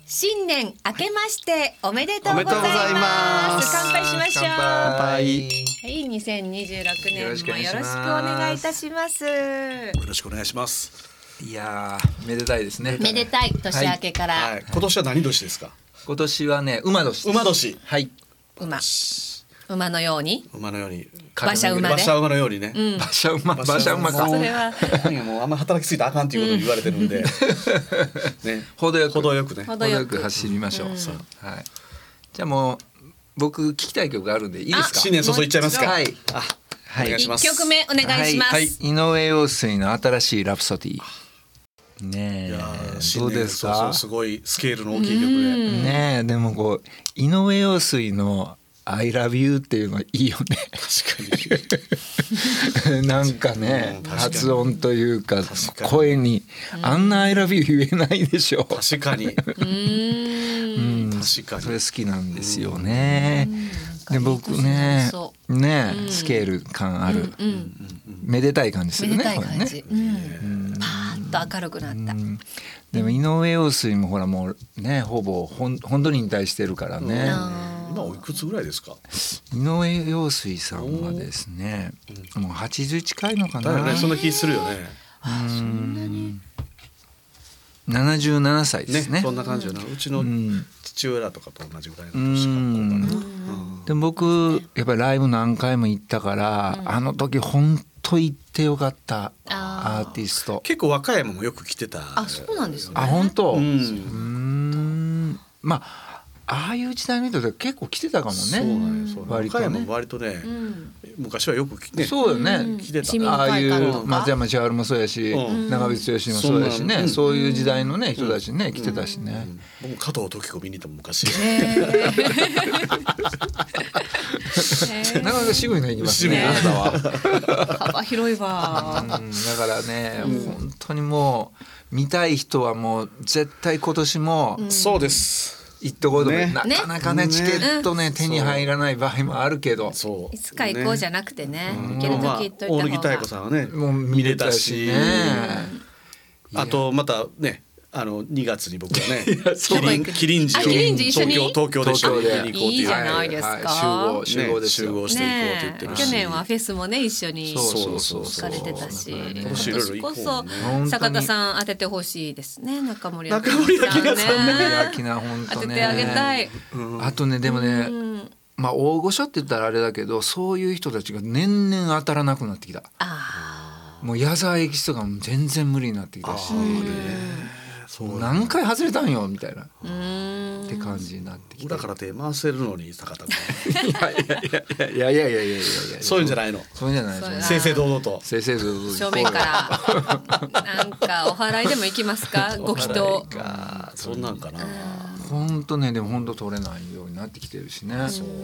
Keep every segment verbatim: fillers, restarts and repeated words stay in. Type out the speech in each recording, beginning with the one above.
新年明けましておめでとうございます。乾杯しましょう。 乾杯。 はい、にせんにじゅうろくねんもよろしくおよろしくお願いいたします。 よろしくお願いします。 いやー、めでたいですね。 めでたい年明けから、 はい、今年は何年ですか？ 今年はね、馬年です。 馬年。 はい。 馬馬のように馬のように馬車馬で馬車馬のようにね、 うん、 馬車馬馬車馬か。 それはもうあんま働きすぎたらあかんっていうことを言われてるんで、ね、 程よく程よくね程よく走りましょう。 うん、 そう、はい。じゃあもう僕聞きたい曲があるんでいいですか？ 新年早々いっちゃいますか？ はい。 あ、 はい、 お願いします。 いっきょくめお願いします。 はい、井上陽水の新しいラプソディ。ねえ、 いやどうですか？ そうそう、すごいスケールの大きい曲で、 ねえ、でもこう井上陽水のI love you っていうのはいいよね。 確かになんかね、 うん、確かに発音というか確かに声にあんな I love you 言えないでしょ。 確かに、 うーん、 確かにそれ好きなんですよね。 うん、 で僕ねそね、 うん、 スケール感ある、 うんうん、 めでたい感じするね。 めでたい感じ、 これね、 うん、パーッと明るくなった。 うん、でも井上陽水もほらもうね、ほぼほん本当に引退してるからね。 今おいくつぐらいですか？ 井上陽水さんはですね、もうはちじゅう近いのかな。 だよね、そんな気するよね。 あ、そんなにななじゅうななさいですね。 ね、そんな感じよな。うちの父親らとかと同じぐらいの年かこうかな。 で僕やっぱりライブ何回も行ったから、うん、あの時本当行ってよかったアーティスト。 結構和歌山もよく来てた。 あ、そうなんですね。 あ、本当。 うん、 うーん、まあああいう時代の人って結構来てたかもね。 そうなんです。和歌山も割とね、 うん、 昔はよく来て、ね、 そうよね、 来てた。 ああいう松山千春もそうやし、うん、長渕剛もそうやしね、うん、そういう時代のね、人たちね、うん、来てたしね。 僕、うん、加藤登紀子見に行ったも昔。 なかなか渋いの言いますね。あなたは幅広いわ。 うん、だからね、うん、本当にもう見たい人はもう絶対今年も、 うん、そうです。 行っとこうとか、 ね、 なかなかね、チケットね、手に入らない場合もあるけど、 そういつか行こうじゃなくてね、 うん、 行ける時行っといた方が、 大貫妙子さんはねもう見れたしね、 あとまたね、あのにがつに僕はねキリンキリンジを東京東京で一緒に見に行こうという、 いいじゃないですか、 はいはい、集合集合ですよ、 ね、集合していこうと言ってるし、 ね、去年はフェスもね一緒にそうそう行かれてたし、 今年いろいろ行こうね、 今年こそ坂田さん当ててほしいですね。中森明菜中森明菜さんね、 明菜本当ね当ててあげたい、 うん、あとねでもね、うん、まあ大御所って言ったらあれだけど、そういう人たちが年々当たらなくなってきた。 あ、 もう矢沢永吉とかも全然無理になってきたし、そう何回外れたんよみたいなって感じになってきて、 裏から手回せるのに坂田君いやいやいやいやいやいやいやいやいや、 そういうんじゃないの、 そういうんじゃない、 正々堂々と正々堂々 正面からなんかお祓いでも行きますか？ご祈祷か、そんなんかな。 本当ね、でも本当取れないようになってきてるしね。そう、うん、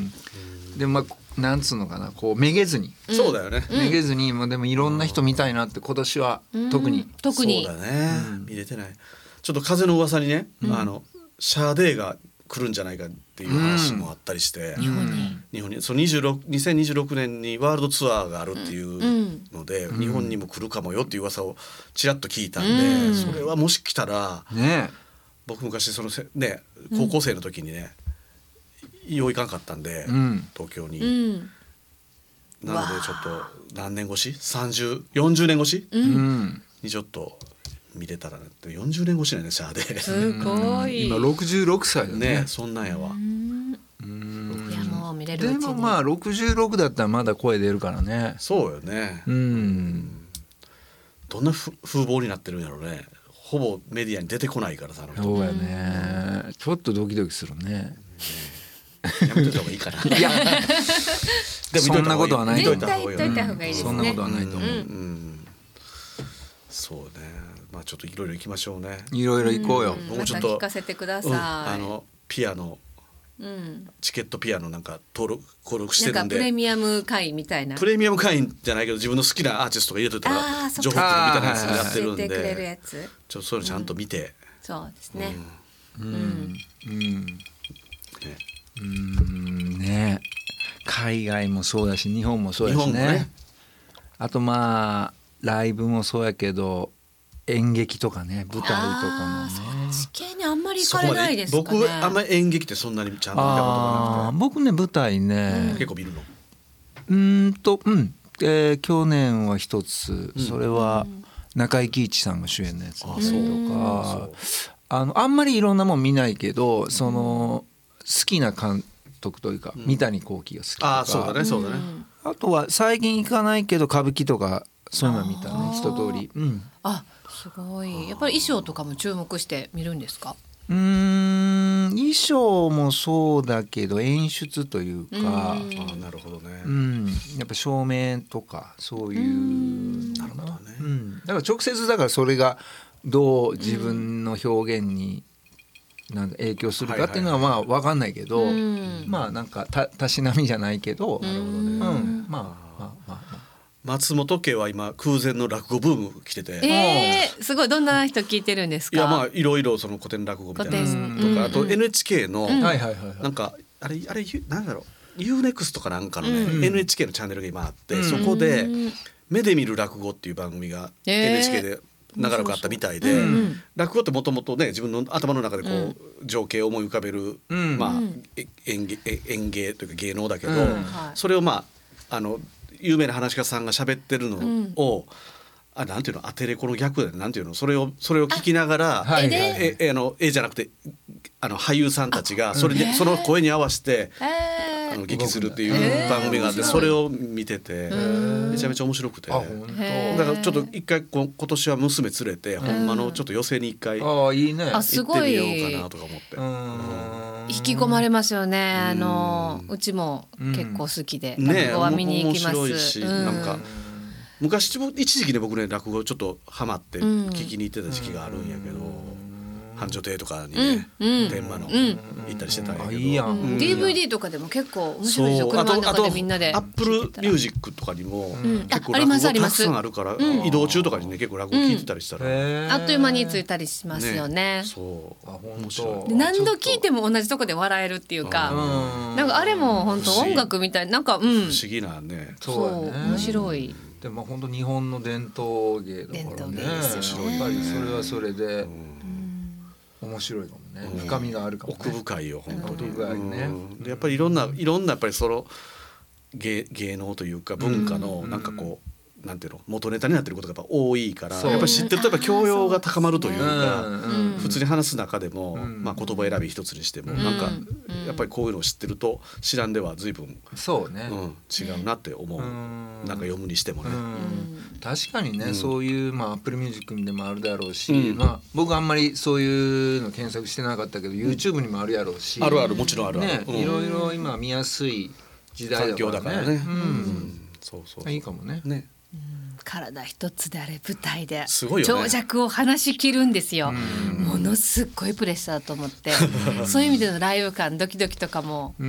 でもまあなんつうのかな、こうめげずに、 うん、そうだよね、 めげずに、もうでもいろんな人見たいなって今年は特に、うん、 特にそうだね、うん、見れてない。ちょっと風の噂にね、うん、あのシャーデーが来るんじゃないかっていう話もあったりして、 うん、日本に日本にそのにじゅうろく にせんにじゅうろくねんにワールドツアーがあるっていうので、うん、日本にも来るかもよっていう噂をちらっと聞いたんで、うん、それはもし来たら、 ね、 僕昔そのね高校生の時にね、うん、よう行かんかったんで、うん、東京に、うん、なのでちょっと何年越しさんじゅう、よんじゅうねん越し、うん、にちょっと見れたらね。よんじゅうねん越しなんね、シャーで。 すごい。 今ろくじゅうろくさいだね。 ね、そんなんやわ。 うん、いやもう見れるうちに。 でもまあろくじゅうろくだったらまだ声出るからね。 そうよね。うん。どんな風貌になってるんやろうね。ほぼメディアに出てこないからさ、あの人。 そうやね。ちょっとドキドキするね。 やめといた方がいいかな。いや、 でもそんなことはないと思う。 絶対言っといた方がいいですね。 そんなことはないと思う。うんうん、 そうね。まあちょっといろいろ行きましょうね。 いろいろ行こうよ。 もうちょっと聞かせてください。うん、 あのピアノ、うん、チケットピアノなんか登録登録してるんで。 なんかプレミアム会員みたいな。 プレミアム会員じゃないけど自分の好きなアーティストが入れといたら情報みたいなやつやってるんで、 教えてくれるやつ。 ちょっとそういうのちゃんと見て。 うん、そうですね。 うん。うん。うんね。うんね。海外もそうだし日本もそうだしね。ね、あとまあライブもそうやけど演劇とかね、舞台とかもね。 そっち系にあんまり行かれないですかね。 僕あんまり演劇ってそんなにちゃんと見たことがなくて。 僕ね舞台ね、 結構見るの。 うーんとうん、えー、去年は一つ、うん、それは中井貴一さんが主演のやつだったりとか、あのあんまりいろんなもん見ないけど、その好きな監督というか、うん、三谷幸喜が好きとか、 あそうだねそうだね、 あとは最近行かないけど歌舞伎とかそういうの見たね一通り、うん、 あすごい。やっぱり衣装とかも注目して見るんですか？ うーん衣装もそうだけど演出というか、 あなるほどね、 うん、やっぱ照明とかそういうなるほどね、 うん、だから直接だからそれがどう自分の表現になんか影響するかっていうのはまあ分かんないけど、まあなんかたたしなみじゃないけど、なるほどね、うん、まあまあまあまあ松本家は今空前の落語ブーム来てて、 えー、すごい。どんな人聞いてるんですか？ いやまあいろいろその古典落語みたいなとか、あと エヌエイチケー のなんかあれあれなんだろう ユーネクスト かなんかのね、うん、エヌエイチケー のチャンネルが今あって、うん、そこで目で見る落語っていう番組が エヌエイチケー で長らくあったみたいで、うん、落語ってもともとね自分の頭の中でこう、うん、情景を思い浮かべる、うん、まあ、うん、演芸、演芸というか芸能だけど、うん、それをまああの有名な話し家さんが喋ってるのを、うん、あなんていうのアテレコの逆でなんていうのそれをそれを聞きながら、はい、ええあの絵じゃなくてあの俳優さんたちがそれで、うん、その声に合わせて、えー、あの劇するっていう番組があって、それを見ててめちゃめちゃ面白くて、だからちょっと一回今年は娘連れてほんまのちょっと寄席に一回行ってみようかなとか思って。 引き込まれますよね。あのうちも結構好きで、うん、落語は見に行きます。 面白いし、うん、なんか昔一時期ね僕ね落語ちょっとハマって聞きに行ってた時期があるんやけど、繁盛亭とかにね、うん、天満の、うん、行ったりしてたんやけど、いいやん、うん、 ディーブイディー とかでも結構面白いですよ。車の中でみんなでアップルミュージックとかにも、うん、結構落語たくさんあるから、うん、移動中とかにね結構落語聞いてたりしたら、 うん、あっという間についたりしますよね。 ねそう面白い。何度聞いても同じとこで笑えるっていうか、なんかあれも本当音楽みたいなんか、うん、不思議なね。 そう面白い。 でも本当日本の伝統芸だからね。やっぱりそれはそれで。うん面白いかもね、深みがあるかもね、 奥深いよ本当に、 奥深いね、 でやっぱりいろんないろんなやっぱりその 芸, 芸能というか文化のなんかこうなんていうの元ネタになってることがやっぱ多いから、やっぱり知ってるとやっぱ教養が高まるというか、普通に話す中でも、まあ、言葉選び一つにしてもなんかやっぱりこういうのを知ってると知らんでは随分そうね、 うん、違うなって思う、なんか読むにしてもね、 確かにね、うん、そういう、まあ、Apple Music でもあるだろうし、うんまあ、僕あんまりそういうの検索してなかったけど、うん、YouTube にもあるやろうし、 あるあるもちろんあるある、 ねうん、いろいろ今見やすい時代だからね、環境だからね、うんうん、そうそうそういいかもね。ね体一つであれ舞台ですごいよね、 長尺を話し切るんですよ、うん、ものすっごいプレッシャーだと思ってそういう意味でのライブ感ドキドキとかも、 うん、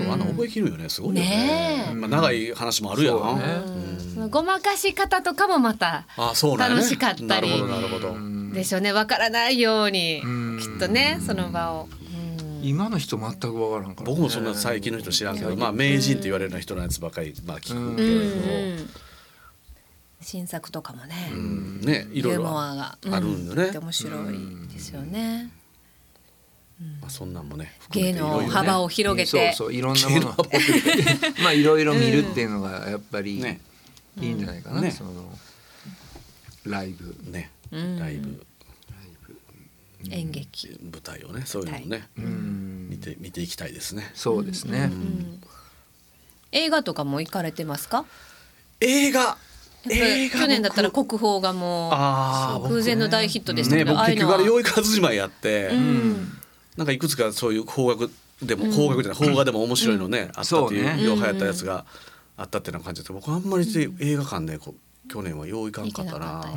あの覚えきるよね、すごいよ ね, ね、まあ、長い話もあるやん、ねうん、そのごまかし方とかもまた楽しかったりでしょうね、分からないようにきっとねその場を、 今の人全く分からんから、ね、 僕もそんな最近の人知らんけど、まあ、名人って言われるような人のやつばかり、まあ、聞くけれど、うんうん新作とかもね、 うんね、いろいろあるんよね、 うん、面白いですよね、 うんまあ、そんなんもね芸の幅を広げて、 ね、そうそういろんなものまあいろいろ見るっていうのがやっぱりいいんじゃないかな、ね、そのライブね、ライブ、ライブ演劇舞台をねそういうのをね、はい、うん見て見ていきたいですね。 そうですね、うんうん、 映画とかも行かれてますか？ 映画映画去年だったら国宝がもう空前の大ヒットでしたけど、 ね、僕結局あれ養育発じまいやって、うん、なんかいくつかそういう邦楽でも邦楽じゃない邦画でも面白いのね、うん、あったっていうよう流行ったやつがあったっていうような感じで、僕あんまり映画館でこう去年はよういかんかったな。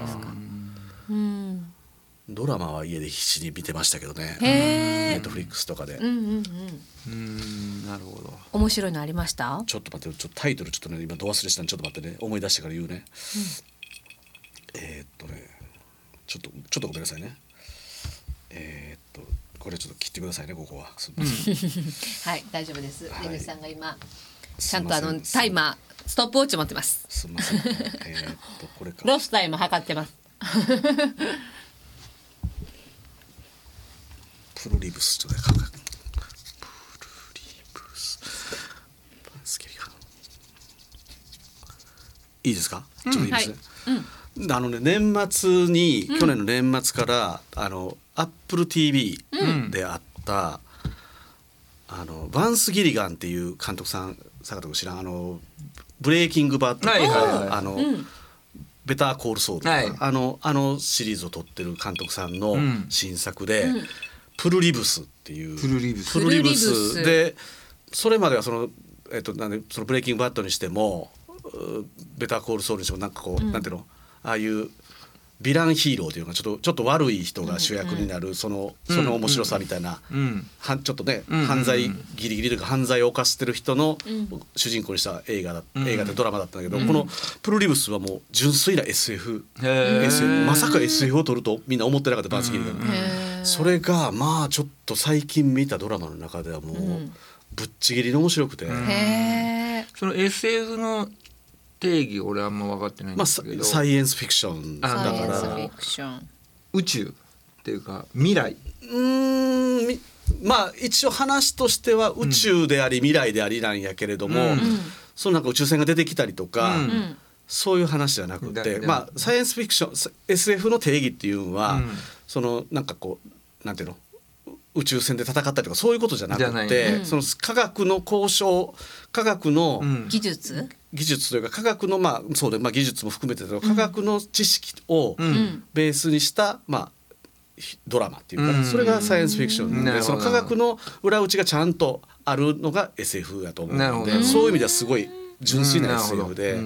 ドラマは家で必死に見てましたけどね、ネットフリックスとかで、うんうんうん、 うんなるほど。 面白いのありました？ ちょっと待って、ちょっとタイトルちょっとね今ど忘れしたんでちょっと待ってね、思い出してから言うね、うん、えー、っとねちょっとちょっとごめんなさいね、えー、っとこれちょっと切ってくださいね、ここはすみませんはい大丈夫です。出口さんが今ちゃんとあのタイマーストップウォッチ持ってます。 すみません、えー、っとこれかロスタイム測ってますプルリブスとねプルリブスいいですか、うん、ちょっといいですね、はいうん、あのね年末に、うん、去年の年末からあの Apple ティーブイ であった、うん、あのバンス・ギリガンっていう監督さん坂田君知らんあのブレイキングバッドとか、はいはいはい、あの、うん、ベターコールソウルとか、はい、あのあのシリーズを撮ってる監督さんの新作で、うん、プルリブスっていうプルリブスプルリブスでそれまではその、えっと、なんでそのブレイキングバッドにしてもベターコールソウルにしてもなんかこう、うん、なんていうのああいうヴィランヒーローというのがちょっとちょっと悪い人が主役になる、うん、そのその面白さみたいな、うん、はちょっとね、うん、犯罪ギリギリというか犯罪を犯してる人の主人公にした映画だ、うん、映画でドラマだったんだけど、うん、このプルリブスはもう純粋な エスエフ、エスエフ まさか エスエフ を撮るとみんな思ってなかったバースギリが、うん、それがまあちょっと最近見たドラマの中ではもうぶっちぎりの面白くて、うん、 へその エスエフ の定義俺あんま分かってないんですけど、 まあ、サイエンスフィクションだから宇宙っていうか未来うーんまあ一応話としては宇宙であり未来でありなんやけれども、うん、そのなんか宇宙船が出てきたりとか、うん、そういう話じゃなくて、まあサイエンスフィクション エスエフ の定義っていうのは、うん、そのなんかこうなんていうの宇宙船で戦ったりとかそういうことじゃなくて、うん、その科学の交渉科学の、 うん、技術技術というか科学の、まあそうでまあ、技術も含めて科学の知識をベースにした、まあ、ドラマっていうか、うん、それがサイエンスフィクションで、うん、その科学の裏打ちがちゃんとあるのが エスエフ だと思うので、そういう意味ではすごい純粋な エスエフ で、うん、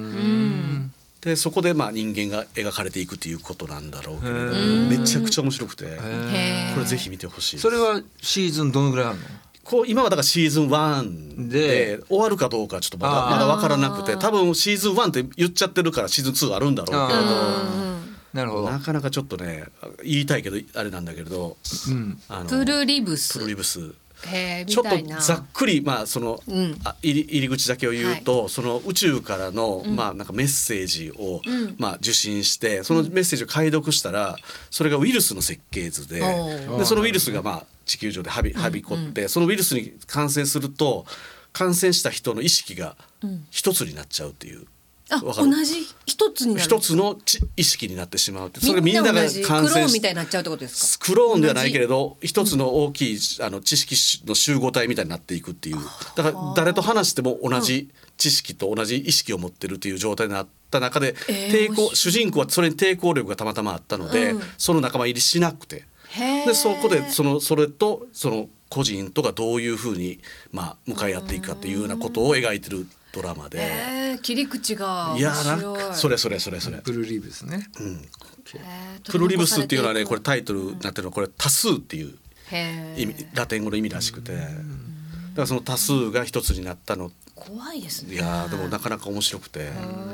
でそこでまあ人間が描かれていくということなんだろうけれどもめちゃくちゃ面白くてこれぜひ見てほしいです。 それはシーズンどのぐらいあるの？ こう今はだからシーズンワンで終わるかどうかちょっとまだまだ分からなくて多分シーズンワンって言っちゃってるからシーズンツーあるんだろうけれどなるほどなかなかちょっとね言いたいけどあれなんだけれど、 うん、あのプルリブスプルリブスへちょっとざっくりまあその、うん、あ入り、入り口だけを言うと、はい、その宇宙からの、うん、まあなんかメッセージを、うんまあ、受信してそのメッセージを解読したらそれがウイルスの設計図で、うん、でそのウイルスがまあ地球上ではび、はびこって、うんうん、そのウイルスに感染すると感染した人の意識が一つになっちゃうっていう。 あ同じ一つになる一つの意識になってしまうってそれみんなが感染しクローンみたいになっちゃうってことですか？クローンではないけれど一つの大きいあの知識の集合体みたいになっていくっていうだから誰と話しても同じ知識と同じ意識を持ってるという状態になった中で、抵抗、えー、主人公はそれに抵抗力がたまたまあったので、うん、その仲間入りしなくてでそこでそのそれとその個人とがどういうふうに、まあ、向かい合っていくかっていうようなことを描いてるドラマで、 えー、切り口が面白い。 いやなんかそれそれそれそれプルリブスね、 うんえー、プルリブスっていうのはねこれタイトルになってるのはこれ多数っていう意味ラテン語の意味らしくてだからその多数が一つになったの怖いですね。 いやでもなかなか面白くて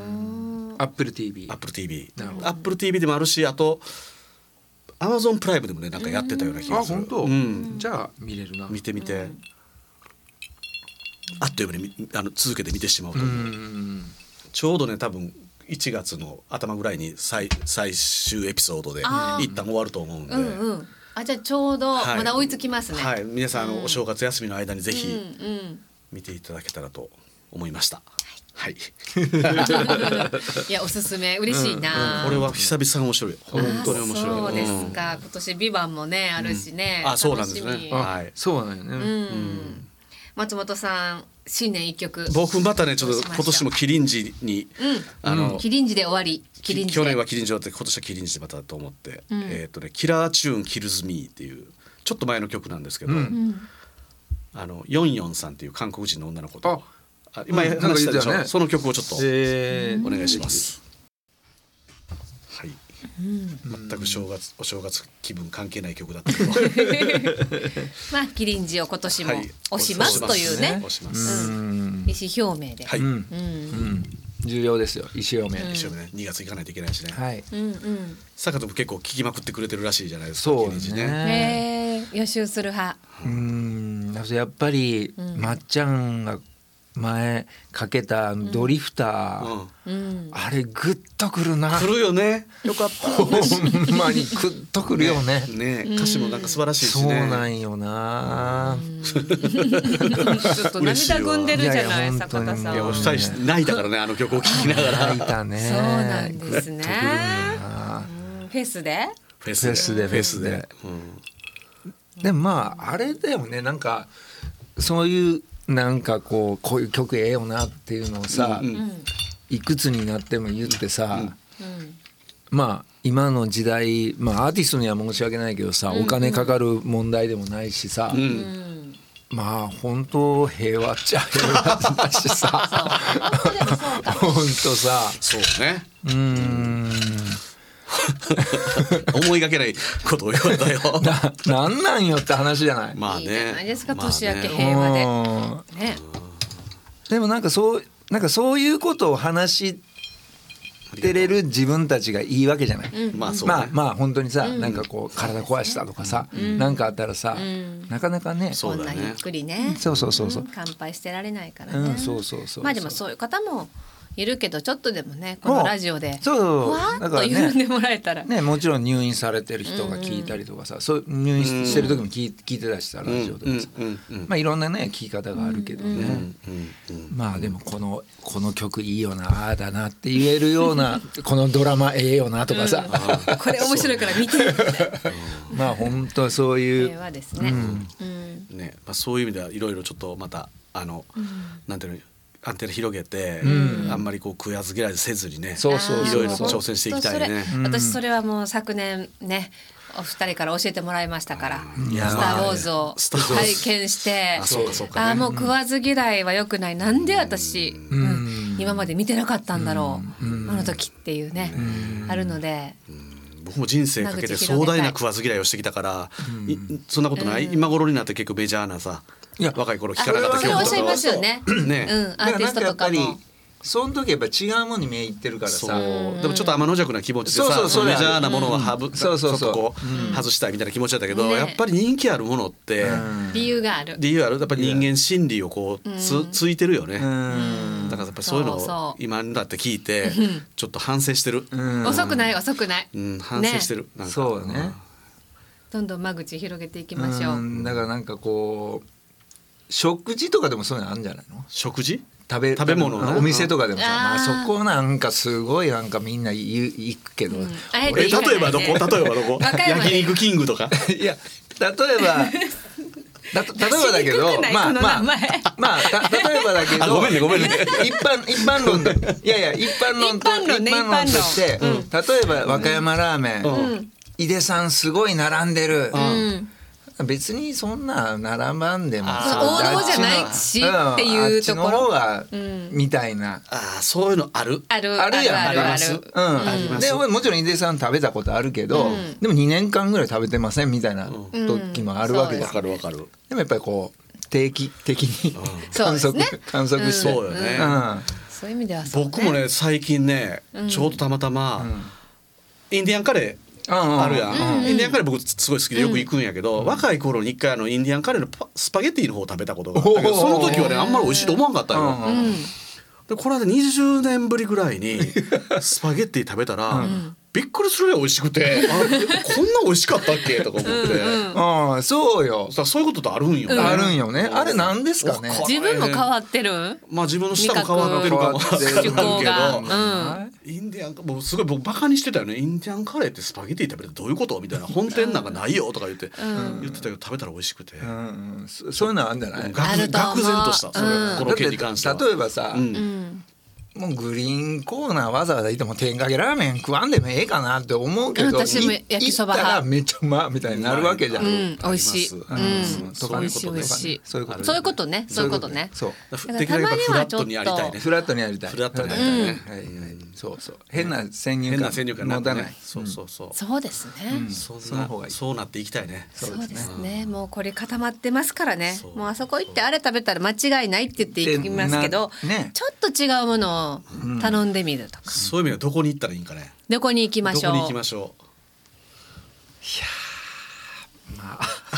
Apple ティーブイ Apple ティーブイApple ティーブイでもあるしあとAmazon プライムでもねなんかやってたような気がする。 あ本当、うん、じゃあ見れるな見てみて、うん、あっという間にあの続けて見てしまうと思う。うんちょうどね多分いちがつの頭ぐらいに 最, 最終エピソードで一旦終わると思うんで、うんうん、 あじゃあちょうどまだ追いつきますね。 はい、はい、皆さんあのお正月休みの間にぜひ見ていただけたらと思いました。はい、 いやおすすめ嬉しいな、 うんうん、これは久々面白い本当に面白い。 そうですか、うん、今年ビバンもねあるしね、 うん、あそうなんですね。 はい、そうなんよね、うんうん、松本さん新年一曲僕またねちょっと今年もキリンジに、 うん、あの、うん、キリンジで終わりキリンジ去年はキリンジ終わって今年はキリンジでまたと思って、うん、えっとねキラーチューンキルズミーっていうちょっと前の曲なんですけど、うん、あのヨンヨンさんっていう韓国人の女の子と今話したでしょ、うんね、その曲をちょっとお願いします、はい、うん、全く正月お正月気分関係ない曲だったけどまあキリンジを今年も推しますというね、 推します、 うん、意思表明で、 はいうんうん、重要ですよ意思表明、 うん、意思表明ねにがつ行かないといけないしね、 はい、 うんうん、 坂戸も結構聞きまくってくれてるらしいじゃないですか。 そうですね、 へー予習する派。 うんやっぱり、うん、まっちゃんが前かけたドリフター、うん、あれグッとくるな。 くるよね。よかった。 ほんまにグッとくるよね。 ね, ね歌詞もなんか素晴らしいしね。 そうなんよな。 ちょっと涙ぐんでるじゃない、坂田さん。いやお二人泣いたからね、あの曲を聴きながら。 泣いたね。 そうなんですね。フェスで？ フェスでフェスで。うん、でもまああれだよね、なんかそういうなんかこうこういう曲ええよなっていうのをさ、うんうん、いくつになっても言ってさ、うん、まあ今の時代、まあアーティストには申し訳ないけどさ、うんうん、お金かかる問題でもないしさ、うん、まあ本当平和っちゃ平和だしさ本当さそうねうーん思いがけないことを言われたよな, なんなんよって話じゃない。 まあね、いいじゃないですか、年明け平和で、まあねね、 でもなんかそうなんかそういうことを話してれる自分たちがいいわけじゃない、うん、まあそうね、まあまあ本当にさ、うん、なんかこう体壊したとかさ、うん、なんかあったらさ、うん、なかなかねそんなゆっくりね、 そうそうそうそう、 うん、乾杯してられないからね、 うん、そうそうそうそう、 まあでもそういう方もいるけど、ちょっとでもねこのラジオでふわっと緩んでもらえたら、 ね、もちろん入院されてる人が聞いたりとかさ、うん、そう入院してる時も聞い、聞いてたしさ、ラジオとかさ、うんうんうん、まあいろんなね聞き方があるけどね、うんうんうん、まあでもこのこの曲いいよな、ああだなって言えるようなこのドラマええよなとかさ、 うん、これ面白いから見てってまあ本当そういう平和ですね、うんうんね、まあ、そういう意味ではいろいろちょっとまたあの、うん、なんていうのアンテナ広げて、うん、あんまりこう食わず嫌いせずにね、そうそうそう、いろいろ挑戦していきたいね。 それ、私それはもう昨年ねお二人から教えてもらいましたから、スター・ウォーズを体験して、ああもう食わず嫌いは良くない、なんで私、うんうん、今まで見てなかったんだろう、うん、あの時っていうね、うん、あるので、うん、 僕も人生かけて壮大な食わず嫌いをしてきたから、うん、そんなことない、うん、今頃になって結構メジャーなさ、いや若い頃聞かなかった曲とか、 おっしゃいますよね、ね、うん、アーティストとかもその時やっぱ違うものに目いってるからさ、 でもちょっと天の弱な気持ちでさ、そうそうそう、メジャーなものははぶ、うん、ちょっとこう、うん、外したいみたいな気持ちだったけど、ね、やっぱり人気あるものって、うん、 理由がある理由あるやっぱり人間心理をこう つ,、うん、ついてるよね、うん、だからやっぱりそういうのを今になって聞いてちょっと反省してる、 うん、遅くない遅くない、 うん、反省してる、ね、 なんかそうね、 どんどん間口広げていきましょう、うん、 だからなんかこう食事とかでもそういうのあるんじゃないの？ 食事？ 食べ、 食べ物お店とかでもさ、まあ、そこなんかすごいなんかみんな行くけど、うん、 え例えばどこ？例えばどこ？焼肉キングとか？ いや例えばだ例えばだけどまあまあまあた例えばだけどごめんねごめんね一般一般論でいやいや一般論と一般論として、うん、例えば和歌山ラーメン、うん、井出さんすごい並んでる、うん別にそんな並ばんでも王道じゃないしっていうところ、 うん、あっちの方がみたいな、 あそういうのあるあるあるやん、 あるある、 うん、でもちろん井出さん食べたことあるけど、うん、でもにねんかんぐらい食べてませんみたいな時もあるわけじゃん、 わかるわかる。 でもやっぱりこう定期的に観測、ね、観測して、 そうよね、 うん、そういう意味ではそうね。 僕もね最近ねちょうどたまたま、うん、インディアンカレーあるやん、うんうん、インディアンカレー僕すごい好きでよく行くんやけど、うん、若い頃に一回あのインディアンカレーのスパゲッティの方を食べたことがあったけど、その時はねあんまり美味しいと思わなかったよ、うんうん、でこれでにじゅうねんぶりぐらいにスパゲッティ食べたら、うん、びっくりするぐらい美味しくてあこんな美味しかったっけとか思って、うんうん、あそうよ、 そういうことってあるんよね、うん、 あるんよね、あれなんですかね。 自分も変わってる、 まあ自分の舌も変わってるかもしれないけど、 うんインディアンもうすごい僕バカにしてたよね。インディアンカレーってスパゲティ食べてどういうことみたいな、本店なんかないよとか言って、うん、言ってたけど食べたら美味しくて、うんうん、そ, そういうのあるんじゃない？ 愕然とした、それ、うん、この件に関しては。 例えばさ、うん、もうグリーンコーナーわざわざいても天かけラーメン食わんでもええかなって思うけど、 私も焼きそば派、 行ったらめっちゃうまみたいになるわけじゃん、うん、 美味しい、うん、 そういうことね、 そういうことね、そういうことね、そういうことね。 そうできればフラットにやりたいね。 フラットにやりたい。 フラットにやりたいね。 はいはい。そうそう。変な先入観持たない。 そうそうそう。 そうですね。 その方がいい。そうなっていきたいね。 そうですね。もうこれ固まってますからね。もうあそこ行ってあれ食べたら間違いないって言って行きますけど、ちょっと違うものを頼んでみるとか。 そういう意味ではどこに行ったらいいんかね。 どこに行きましょう。 どこに行きましょう。 いやまあ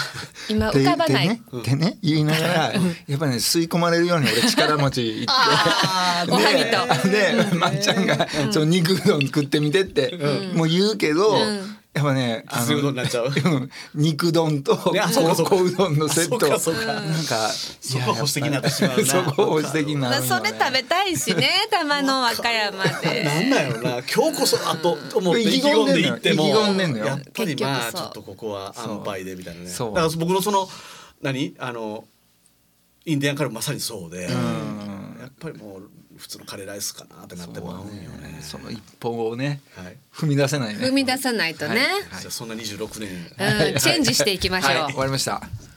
今浮かばない。 ってね、ってね言いながらやっぱりね吸い込まれるように俺力持ち行っておはぎとでまっちゃんがその肉うどん食ってみてってもう言うけど、やっぱねあのうどんになっちゃう肉丼と小うどんのセットなんかそこ保守的になってしまうな。 そこ保守的になるのね。 それ食べたいしね玉の和歌山で。 なんだよな今日こそあと思って意気込んでいっても意気込んでんのよ。 やっぱりまあちょっとここは安牌でみたいなね。だから僕のその何あのインディアンカレーまさにそうで、やっぱりもう普通のカレーライスかなってなってもらうんよね。 その一歩をね、はい、踏み出せないね。 踏み出さないとね。 はいはい、じゃあそんなにじゅうろくねん、 うん、チェンジしていきましょう。 はい、終わりました。